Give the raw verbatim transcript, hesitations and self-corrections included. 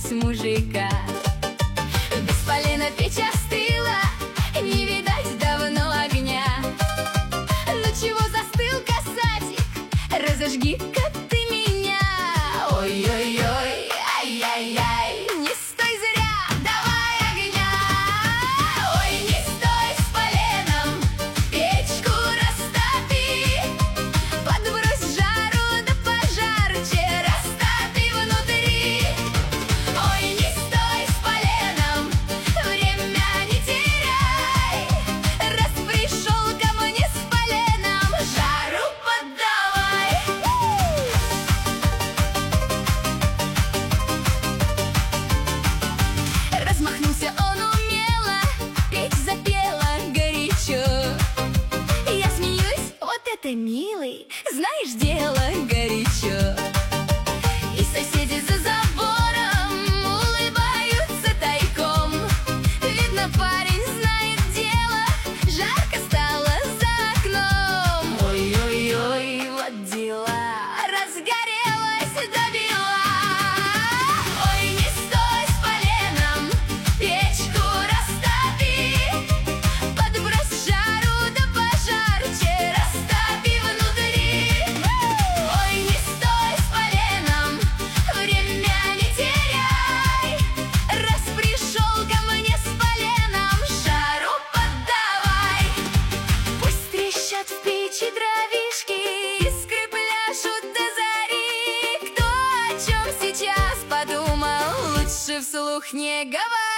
дождать мужика. Без полена печь остыла, не видать давно огня. Ну чего застыл, касатик, разожги-ка ты меня. Ой-ой-ой, ай-яй-яй, не стой зря, давай огня. Ой, не стой с поленом, печку растопи, подбрось жару да пожарче, растопи внутри. Ой, не стой с поленом, время не теряй, раз пришел ко мне с поленом, жару подавай. Размахнулся он умело, печь запела горячо. Я смеюсь, вот это милый, знаешь, дело горячо. И соседи за забором улыбаются тайком. Видно, парень знает дело, жарко стало за окном. Ой-ой-ой, вот дела, разгорелась до бела. Ой, не стой с поленом, печку растопи, подбрось жару да пожарче, растопи внутри. Ой, не стой с поленом, время не теряй, раз пришел ко мне с поленом, жару подавай. Пусть трещат в печи дровишки, искры пляшут до зари. Кто о чем сейчас подумал, лучше вслух не говори.